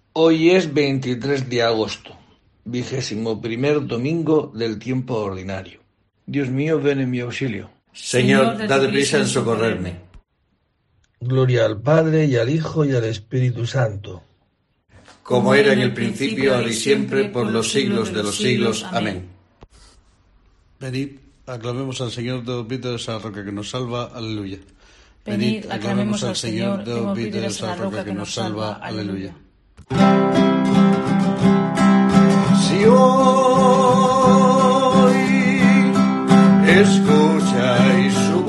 Hoy es 23 de agosto, 21º domingo del tiempo ordinario. Dios mío, ven en mi auxilio. Señor, date prisa en socorrerme. Gloria al Padre, y al Hijo, y al Espíritu Santo. Como era en el principio, ahora y siempre, por los siglos de los siglos. Amén. Venid, aclamemos al Señor, demos vítores a la roca que nos salva. Aleluya. Venid, aclamemos al Señor, demos vítores a la roca que nos salva. Aleluya. Si hoy escucháis su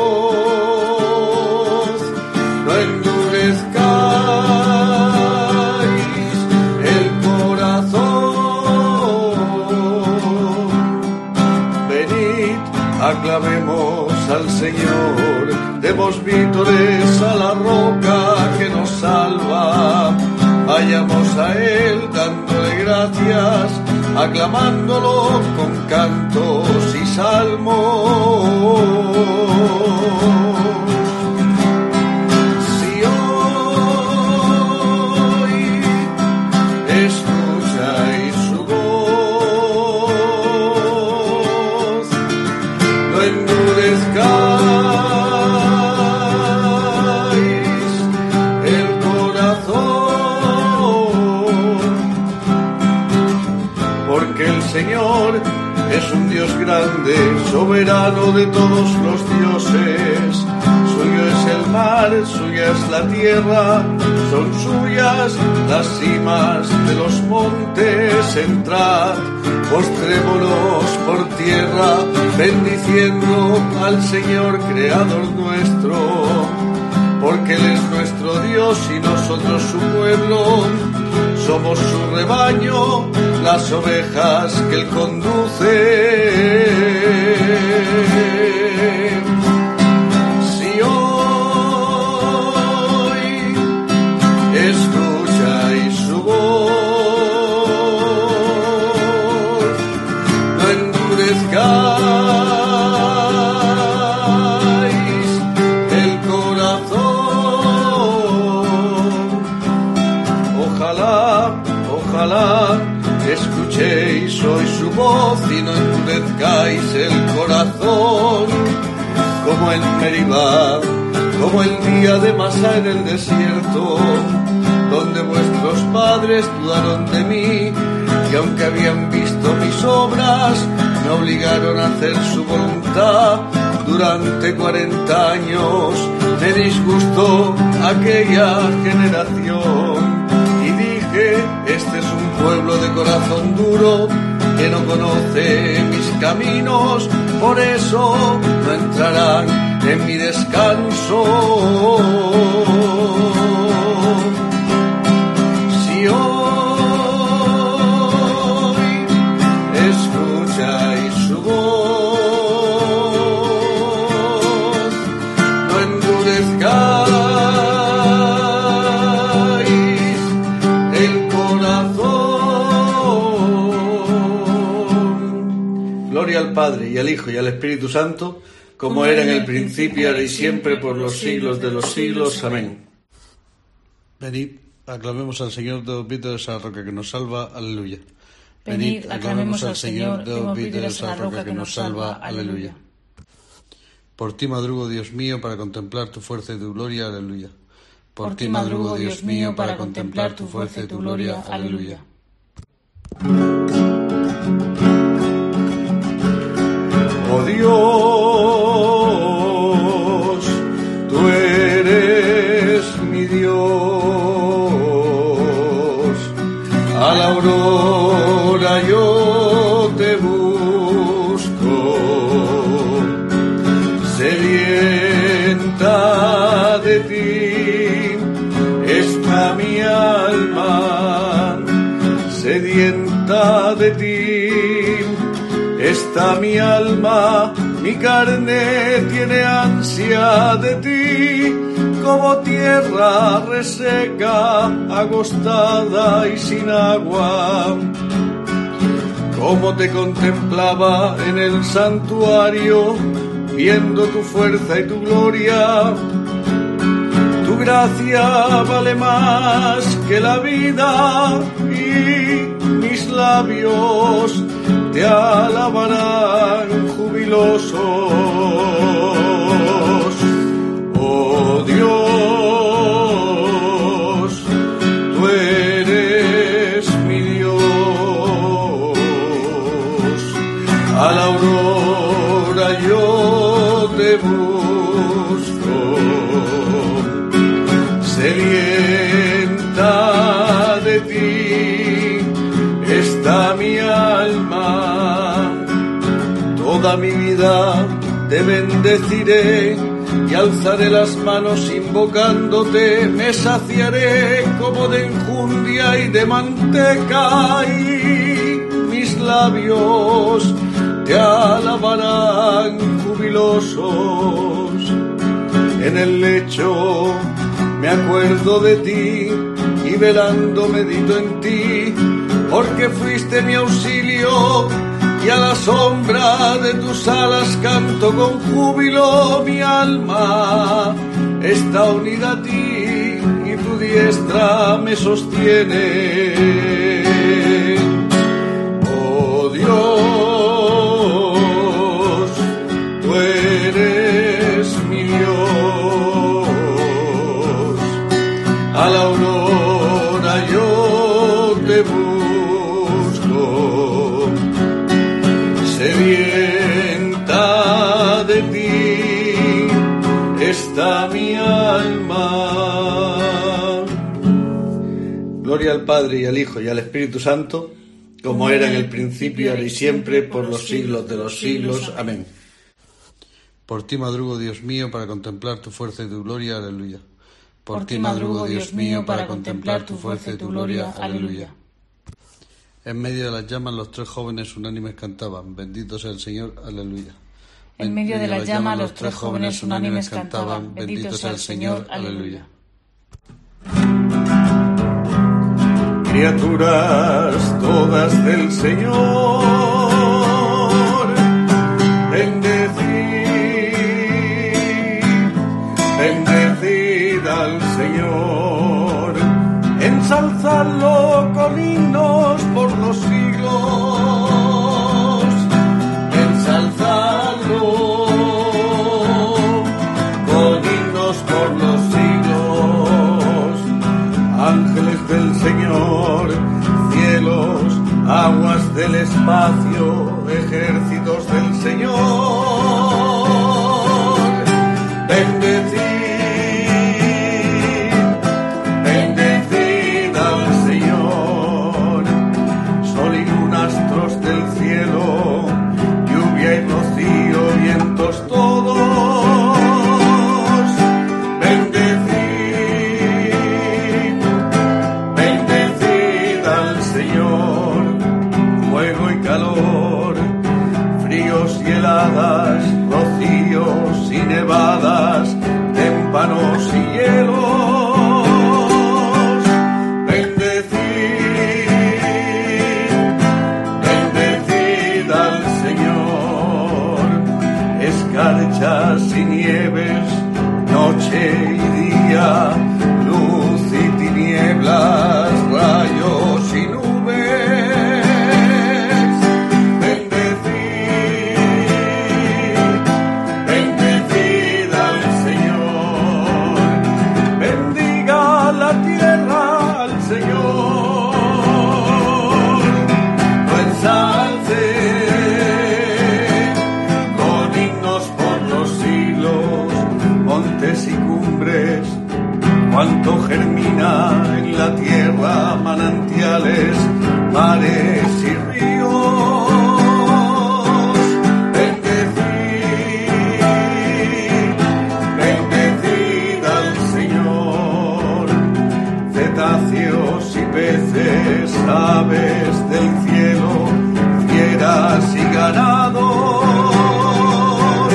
voz, no endurezcáis el corazón. Venid, aclamemos al Señor, demos vítores a la roca que nos salva. Vayamos a Él dándole gracias, aclamándolo con cantos y salmos. Si hoy escucháis su voz, no endurezcáis el corazón, porque el Señor es un Dios grande, soberano de todos los dioses. Suyo es el mar, suya es la tierra, son suyas las cimas de los montes. Entrad, postrémonos por tierra, bendiciendo al Señor creador nuestro, porque Él es nuestro Dios y nosotros su pueblo. Somos su rebaño, las ovejas que Él conduce. Si hoy escucháis su voz, no endurezcáis el corazón. Ojalá escuchéis hoy su voz y no endurezcáis el corazón, como en Meribá, como el día de Masá en el desierto, donde vuestros padres dudaron de mí, y aunque habían visto mis obras, me obligaron a hacer su voluntad. Durante 40 años me disgustó aquella generación. Este es un pueblo de corazón duro, que no conoce mis caminos, por eso no entrarán en mi descanso. Si hoy escucháis su voz, no endurezcáis al Padre, y al Hijo, y al Espíritu Santo, como era en el principio, ahora y siempre, por los siglos de los siglos. Amén. Venid, aclamemos al Señor, demos vítores a la roca que nos salva. Aleluya. Venid, aclamemos al Señor, demos vítores a la roca que nos salva. Aleluya. Por ti madrugo, Dios mío, para contemplar tu fuerza y tu gloria. Aleluya. Por ti madrugo, Dios mío, para contemplar tu fuerza y tu gloria. Aleluya. Oh Dios, tú eres mi Dios. A la aurora yo te busco, sedienta de ti está mi alma, sedienta de ti está mi alma, mi carne tiene ansia de ti, como tierra reseca, agostada y sin agua. Como te contemplaba en el santuario, viendo tu fuerza y tu gloria, tu gracia vale más que la vida y mis labios te alabarán jubilosos. Oh Dios, tú eres mi Dios. A la aurora yo te busco, sedienta de ti está mi alma. Toda mi vida te bendeciré y alzaré las manos invocándote. Me saciaré como de enjundia y de manteca, y mis labios te alabarán jubilosos. En el lecho me acuerdo de ti y velando medito en ti, porque fuiste mi auxilio y a la sombra de tus alas canto con júbilo. Mi alma está unida a ti y tu diestra me sostiene. Oh Dios, tú eres mi Dios. A la aurora yo te busco, sedienta de ti está mi alma. Gloria al Padre y al Hijo y al Espíritu Santo, como era en el principio, ahora y siempre, por los siglos de los siglos. Amén. Por ti madrugo, Dios mío, para contemplar tu fuerza y tu gloria. Aleluya. Por ti madrugo, Dios mío, para contemplar tu fuerza y tu gloria. Aleluya. En medio de las llamas los tres jóvenes unánimes cantaban: bendito sea el Señor. Aleluya. En medio de las llamas los tres jóvenes unánimes cantaban: bendito sea el Señor. Aleluya. Criaturas todas del Señor, bendecid al Señor, ensalzadlo con himnos por los siglos, ensalzadlo con himnos por los siglos. Ángeles del Señor, cielos, aguas del espacio, ejércitos del Señor, bendecid al Señor. Sol y luna, astros del cielo, lluvia y rocío, vientos todos, bendecid al Señor. Fuego y calor, fríos y heladas, rocíos y nevadas, témpanos y hielos, bendecid al Señor. Escarchas y nieves, noche y día, luz y tinieblas, rayos y nubes, bendecid al Señor. Bendiga la tierra al Señor, lo ensalce con himnos por los siglos. Montes y cumbres, cuanto germina en la tierra, manantiales, mares y ríos, bendecid al Señor. Cetáceos y peces, aves del cielo, fieras y ganados,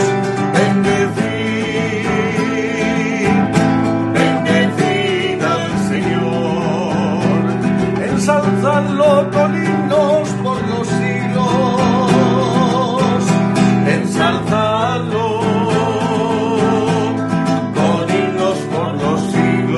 bendecid al Señor. Ensalzadlo con himnos por los siglos, ensalzadlo con himnos por los siglos.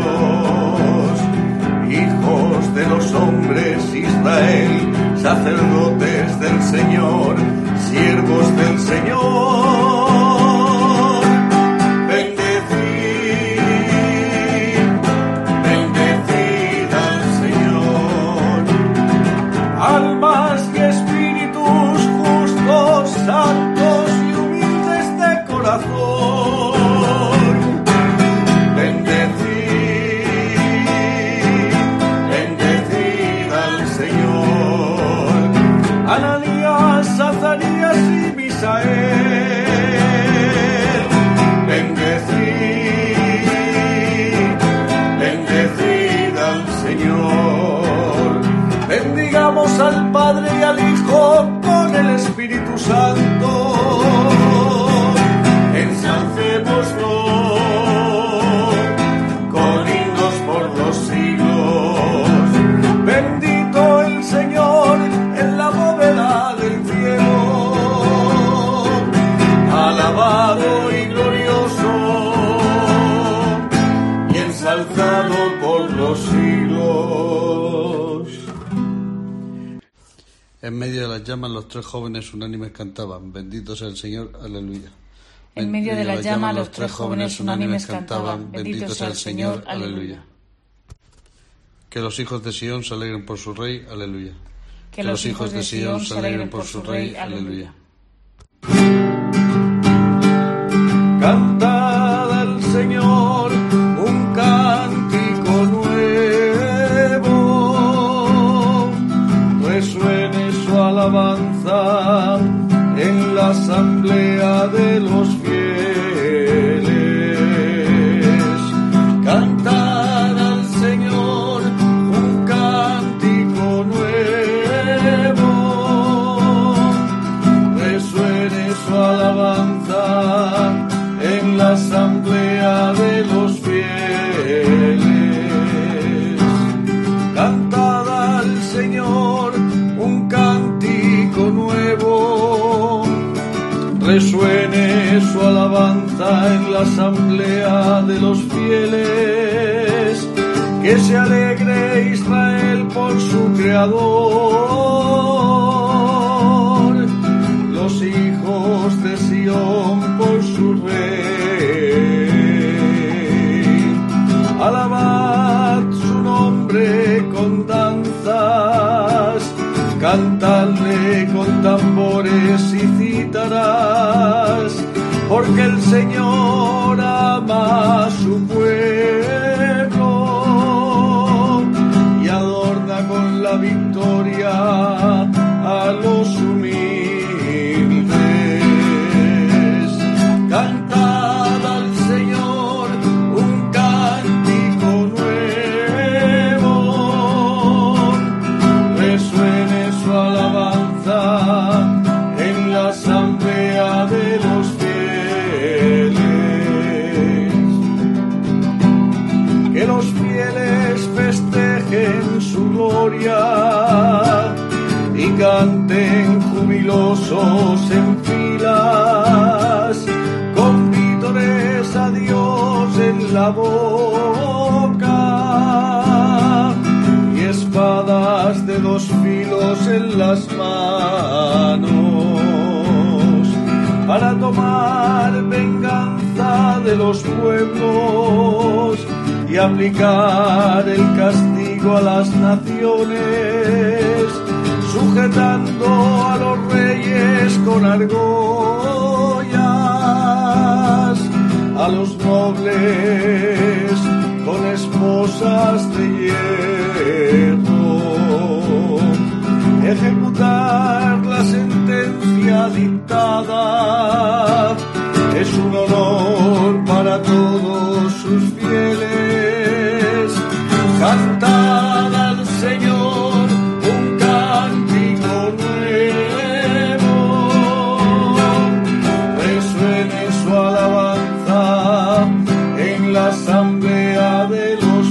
ensalzado por los siglos. En medio de las llamas los tres jóvenes unánimes cantaban: bendito sea el Señor, aleluya. En medio de las llamas los tres jóvenes unánimes cantaban: bendito sea el Señor, aleluya. Que los hijos de Sión se alegren por su rey, aleluya. Que los hijos de Sión se alegren por su rey, aleluya. Cantad al Señor un cántico nuevo, resuene su alabanza en la asamblea de los fieles. Cantad al Señor un cántico nuevo, resuene su alabanza en la asamblea de los fieles. Cantad al Señor un cántico nuevo, resuene su alabanza en la asamblea de los fieles. Que se alegre Israel por su Creador, los hijos de Sión por su Rey. Alabad su nombre con danzas, cantadle con tambores y cítaras, porque el Señor ama a su pueblo y adorna con la victoria a los humildes. Cantad al Señor un cántico nuevo, resuene su alabanza en la asamblea de los fieles. Que los fieles festejen su gloria y canten jubilosos en filas, con vítores a Dios en la boca y espadas de dos filos en las manos, para tomar venganza de los pueblos y aplicar el castigo a las naciones, sujetando a los reyes con argollas, a los nobles con esposas de hierro. Ejecutar la sentencia dictada es un honor para todos sus fieles. Cantad al Señor un cántico nuevo, resuene su alabanza en la asamblea de los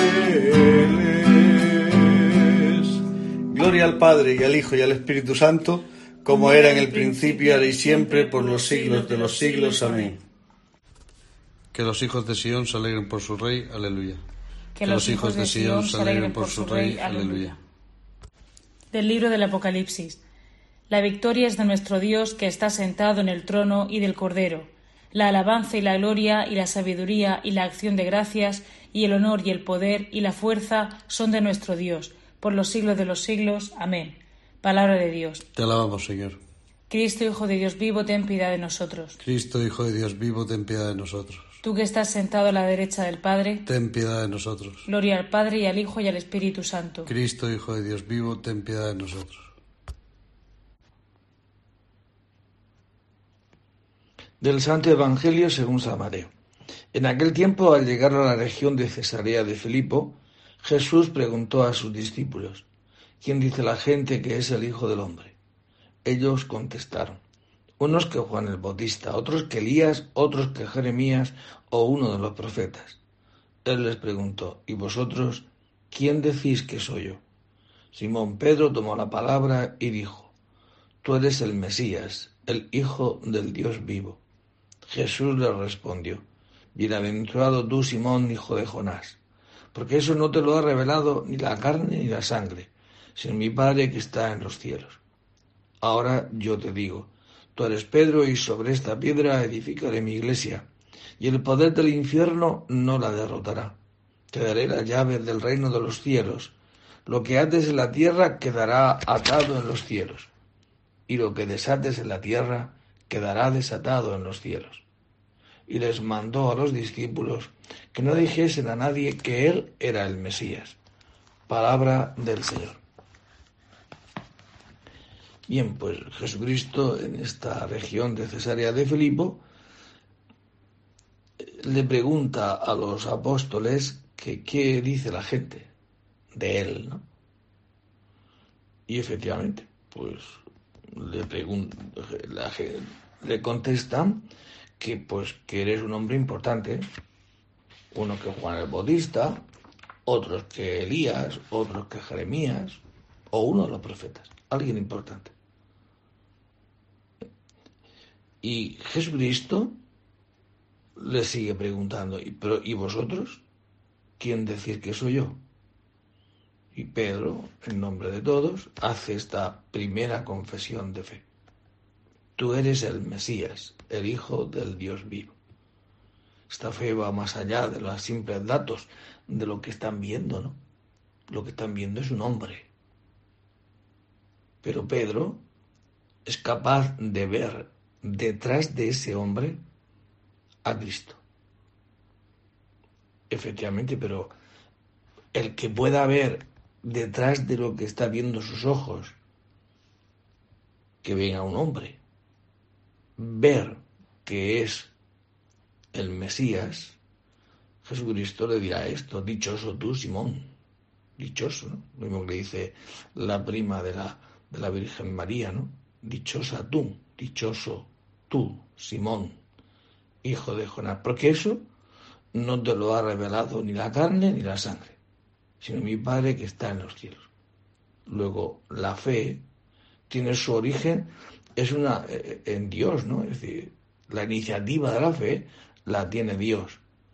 fieles. Gloria al Padre, y al Hijo, y al Espíritu Santo, como era en el principio, ahora y siempre, por los siglos de los siglos. Amén. Que los hijos de Sión se alegren por su rey, aleluya. Que los hijos de Sión se alegren por su rey, aleluya. Del libro del Apocalipsis. La victoria es de nuestro Dios, que está sentado en el trono, y del Cordero. La alabanza y la gloria y la sabiduría y la acción de gracias y el honor y el poder y la fuerza son de nuestro Dios, por los siglos de los siglos. Amén. Palabra de Dios. Te alabamos, Señor. Cristo, Hijo de Dios vivo, ten piedad de nosotros. Cristo, Hijo de Dios vivo, ten piedad de nosotros. Tú que estás sentado a la derecha del Padre, ten piedad de nosotros. Gloria al Padre, y al Hijo, y al Espíritu Santo. Cristo, Hijo de Dios vivo, ten piedad de nosotros. Del Santo Evangelio según San Mateo. En aquel tiempo, al llegar a la región de Cesarea de Filipo, Jesús preguntó a sus discípulos: ¿Quién dice la gente que es el Hijo del Hombre? Ellos contestaron: unos que Juan el Bautista, otros que Elías, otros que Jeremías o uno de los profetas. Él les preguntó: ¿y vosotros quién decís que soy yo? Simón Pedro tomó la palabra y dijo: Tú eres el Mesías, el Hijo del Dios vivo. Jesús le respondió: Bienaventurado tú, Simón, hijo de Jonás, porque eso no te lo ha revelado ni la carne ni la sangre, sino mi Padre que está en los cielos. Ahora yo te digo, tú eres Pedro, y sobre esta piedra edificaré mi iglesia, y el poder del infierno no la derrotará. Te daré las llaves del reino de los cielos. Lo que ates en la tierra quedará atado en los cielos, y lo que desates en la tierra quedará desatado en los cielos. Y les mandó a los discípulos que no dijesen a nadie que él era el Mesías. Palabra del Señor. Bien, pues Jesucristo en esta región de Cesarea de Filipo le pregunta a los apóstoles que qué dice la gente de él, ¿no? Y efectivamente, pues le contestan que eres un hombre importante, uno que Juan el Bautista, otros que Elías, otros que Jeremías, o uno de los profetas, alguien importante. Y Jesucristo le sigue preguntando, ¿y vosotros? ¿Quién decir que soy yo? Y Pedro, en nombre de todos, hace esta primera confesión de fe. Tú eres el Mesías, el Hijo del Dios vivo. Esta fe va más allá de los simples datos, de lo que están viendo, ¿no? Lo que están viendo es un hombre. Pero Pedro es capaz de ver detrás de ese hombre a Cristo. Efectivamente, pero el que pueda ver detrás de lo que está viendo sus ojos, que venga un hombre, ver que es el Mesías, Jesucristo le dirá esto: dichoso tú, Simón, dichoso, ¿no? Lo mismo que dice la prima de la Virgen María, ¿no? Dichosa tú, dichoso tú, Simón, hijo de Jonás, porque eso no te lo ha revelado ni la carne ni la sangre, sino mi Padre que está en los cielos. Luego, la fe tiene su origen, es en Dios, ¿no? Es decir, la iniciativa de la fe la tiene Dios.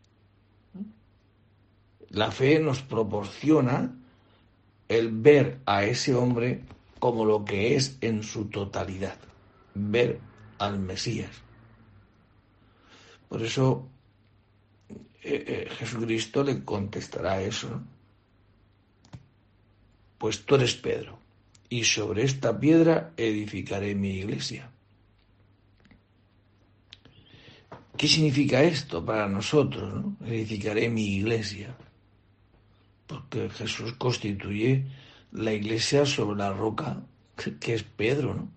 La fe nos proporciona el ver a ese hombre como lo que es en su totalidad, ver al Mesías. Por eso Jesucristo le contestará eso, ¿no? Pues tú eres Pedro, y sobre esta piedra edificaré mi iglesia. ¿Qué significa esto para nosotros, ¿no? Edificaré mi iglesia. Porque Jesús constituye la iglesia sobre la roca que es Pedro, ¿no?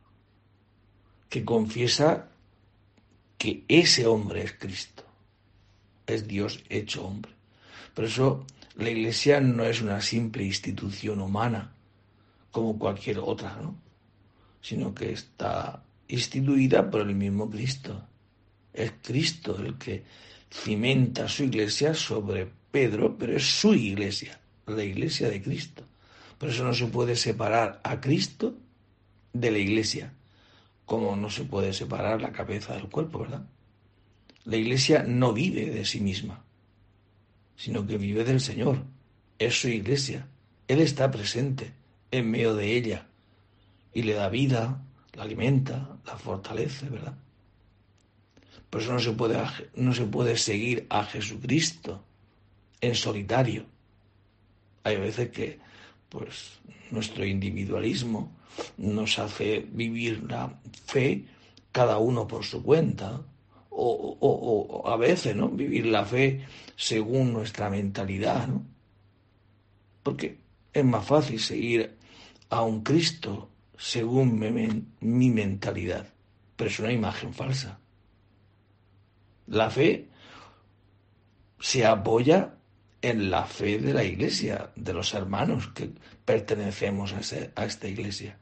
Que confiesa que ese hombre es Cristo, es Dios hecho hombre. Por eso la iglesia no es una simple institución humana como cualquier otra, ¿no? Sino que está instituida por el mismo Cristo. Es Cristo el que cimenta su iglesia sobre Pedro, pero es su iglesia, la iglesia de Cristo. Por eso no se puede separar a Cristo de la iglesia, como no se puede separar la cabeza del cuerpo, ¿verdad? La iglesia no vive de sí misma, sino que vive del Señor. Es su iglesia. Él está presente en medio de ella y le da vida, la alimenta, la fortalece, ¿verdad? Por eso no se puede seguir a Jesucristo en solitario. Hay veces que nuestro individualismo nos hace vivir la fe cada uno por su cuenta, o a veces, ¿no?, vivir la fe según nuestra mentalidad, ¿no? Porque es más fácil seguir a un Cristo según mi mentalidad, pero es una imagen falsa. La fe se apoya en la fe de la iglesia, de los hermanos que pertenecemos a esta iglesia.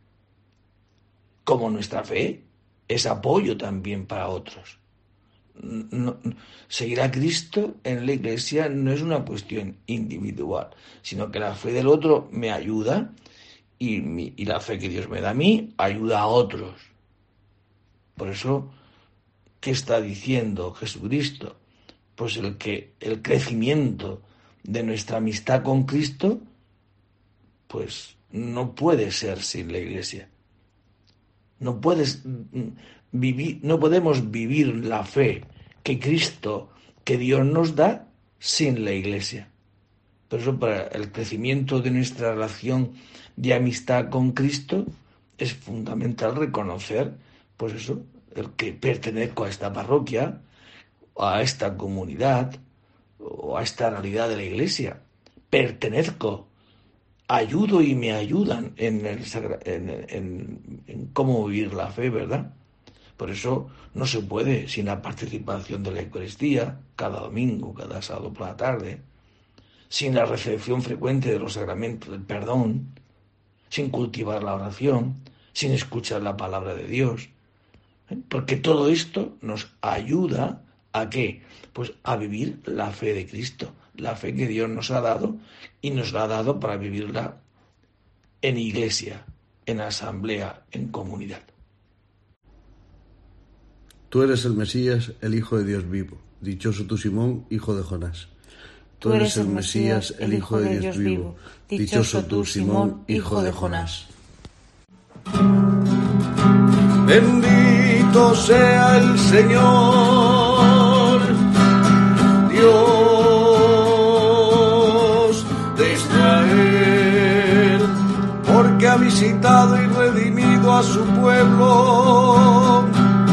Como nuestra fe es apoyo también para otros. No, seguir a Cristo en la iglesia no es una cuestión individual, sino que la fe del otro me ayuda y la fe que Dios me da a mí ayuda a otros. Por eso, ¿qué está diciendo Jesucristo? pues el crecimiento de nuestra amistad con Cristo, pues no puede ser sin la Iglesia. No podemos vivir la fe que Dios nos da sin la Iglesia. Por eso, para el crecimiento de nuestra relación de amistad con Cristo, es fundamental reconocer, pues eso, el que pertenezco a esta parroquia, a esta comunidad, o a esta realidad de la Iglesia. Pertenezco, ayudo y me ayudan en cómo vivir la fe, ¿verdad? Por eso no se puede sin la participación de la Eucaristía, cada domingo, cada sábado por la tarde, sin la recepción frecuente de los sacramentos del perdón, sin cultivar la oración, sin escuchar la palabra de Dios. Porque todo esto nos ayuda ¿a qué? Pues a vivir la fe de Cristo, la fe que Dios nos ha dado y nos la ha dado para vivirla en iglesia, en asamblea, en comunidad. Tú eres el Mesías, el Hijo de Dios vivo. Dichoso tú, Simón, hijo de Jonás. Tú eres el Mesías, el Hijo de Dios vivo. Dichoso tú, Simón, hijo de Jonás. Bendito sea el Señor, Dios de Israel, porque ha visitado y redimido a su pueblo,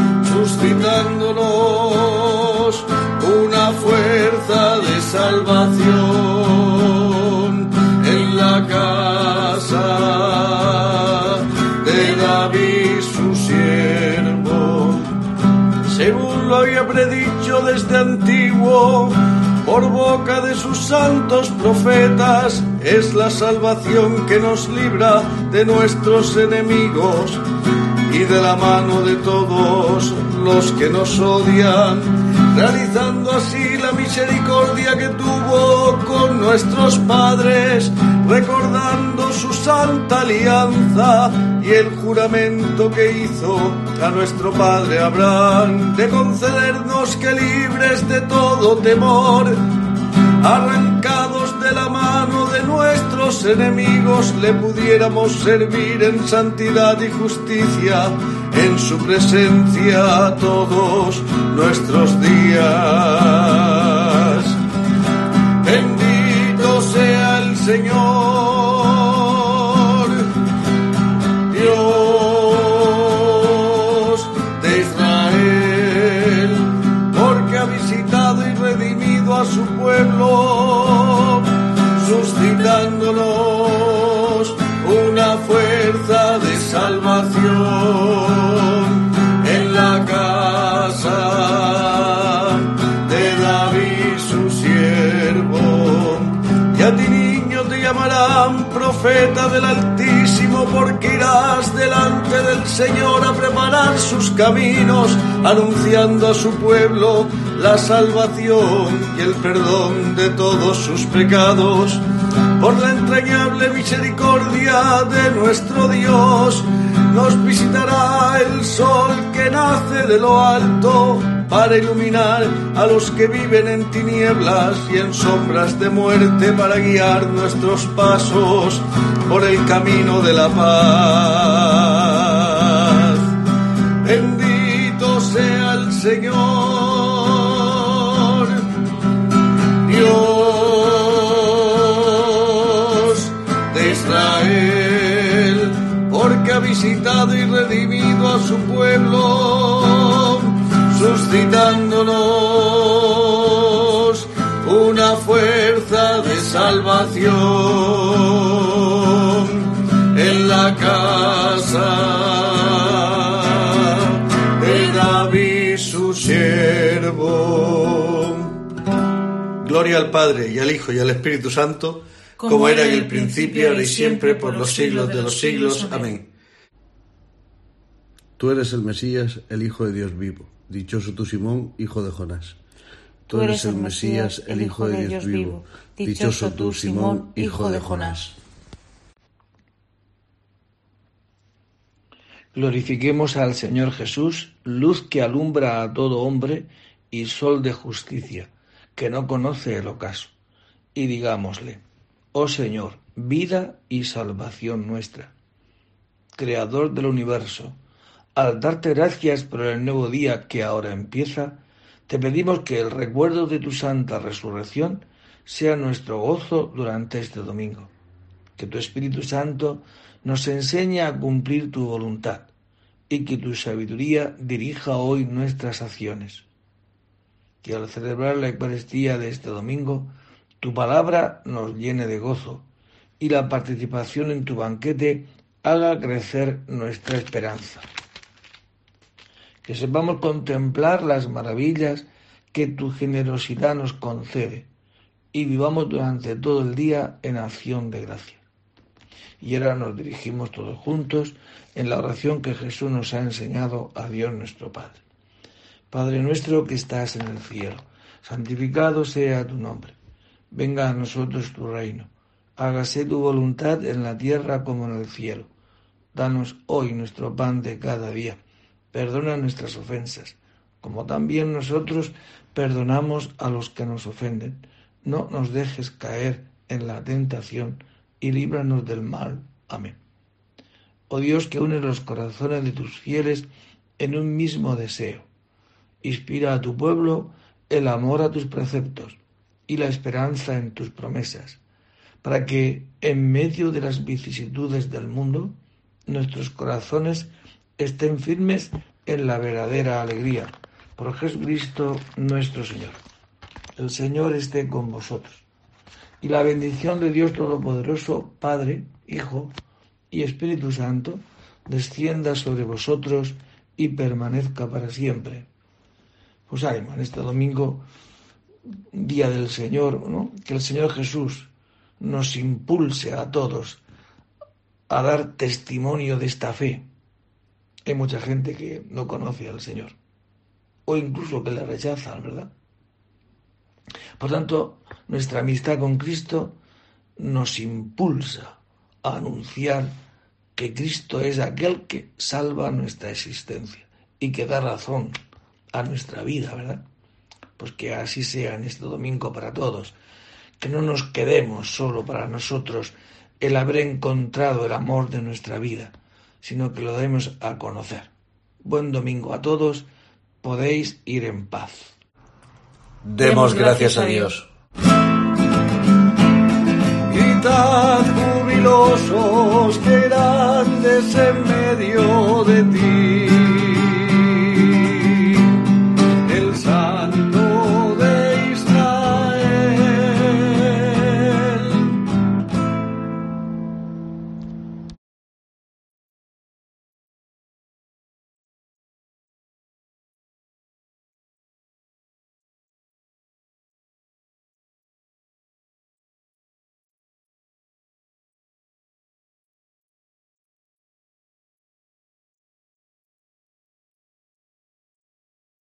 suscitándonos una fuerza de salvación en la casa de David su siervo, según lo había predicho desde antiguo por boca de sus santos profetas. Es la salvación que nos libra de nuestros enemigos y de la mano de todos los que nos odian, realizando así la misericordia que tuvo con nuestros padres, recordando su santa alianza y el juramento que hizo a nuestro padre Abraham, de concedernos que, libres de todo temor, arrancados de la mano de nuestros enemigos, le pudiéramos servir en santidad y justicia en su presencia todos nuestros días. Bendito sea el Señor, Dios de Israel, porque ha visitado y redimido a su pueblo, suscitándonos una fuerza de salvación en la casa de David su siervo. Y a ti, niño, te llamarán profeta del Altísimo, porque irás delante del Señor a preparar sus caminos, anunciando a su pueblo la salvación y el perdón de todos sus pecados. Por la entrañable misericordia de nuestro Dios, nos visitará el sol que nace de lo alto, para iluminar a los que viven en tinieblas y en sombras de muerte, para guiar nuestros pasos por el camino de la paz. Bendito sea el Señor, Dios de Israel, porque ha visitado y redimido a su pueblo, suscitándonos una fuerza de salvación en la casa de David su siervo. Gloria al Padre, y al Hijo, y al Espíritu Santo, como era en el principio, ahora y siempre, por los siglos de los siglos. Amén. Tú eres el Mesías, el Hijo de Dios vivo. Dichoso tú, Simón, hijo de Jonás. Tú eres el Mesías, el Hijo de Dios vivo. Dichoso tú, Simón, hijo de Jonás. Glorifiquemos al Señor Jesús, luz que alumbra a todo hombre y sol de justicia. que no conoce el ocaso, y digámosle: oh Señor, vida y salvación nuestra, Creador del universo, al darte gracias por el nuevo día que ahora empieza, te pedimos que el recuerdo de tu santa resurrección sea nuestro gozo durante este domingo. Que tu Espíritu Santo nos enseñe a cumplir tu voluntad y que tu sabiduría dirija hoy nuestras acciones. Que al celebrar la Eucaristía de este domingo, tu palabra nos llene de gozo y la participación en tu banquete haga crecer nuestra esperanza. Que sepamos contemplar las maravillas que tu generosidad nos concede y vivamos durante todo el día en acción de gracia. Y ahora nos dirigimos todos juntos en la oración que Jesús nos ha enseñado a Dios nuestro Padre. Padre nuestro que estás en el cielo, santificado sea tu nombre. Venga a nosotros tu reino. Hágase tu voluntad en la tierra como en el cielo. Danos hoy nuestro pan de cada día. Perdona nuestras ofensas, como también nosotros perdonamos a los que nos ofenden. No nos dejes caer en la tentación y líbranos del mal. Amén. Oh Dios, que unes los corazones de tus fieles en un mismo deseo, inspira a tu pueblo el amor a tus preceptos y la esperanza en tus promesas, para que, en medio de las vicisitudes del mundo, nuestros corazones estén firmes en la verdadera alegría. Por Jesucristo nuestro Señor. El Señor esté con vosotros. Y la bendición de Dios Todopoderoso, Padre, Hijo y Espíritu Santo, descienda sobre vosotros y permanezca para siempre. Pues ánimo, en este domingo, día del Señor, ¿no? Que el Señor Jesús nos impulse a todos a dar testimonio de esta fe. Hay mucha gente que no conoce al Señor, o incluso que le rechazan, ¿verdad? Por tanto, nuestra amistad con Cristo nos impulsa a anunciar que Cristo es aquel que salva nuestra existencia y que da razón a nuestra vida, ¿verdad? Pues que así sea en este domingo para todos, que no nos quedemos solo para nosotros el haber encontrado el amor de nuestra vida, sino que lo demos a conocer. Buen domingo a todos, podéis ir en paz. Demos gracias a Dios. Gritad jubilosos que grandes en medio de ti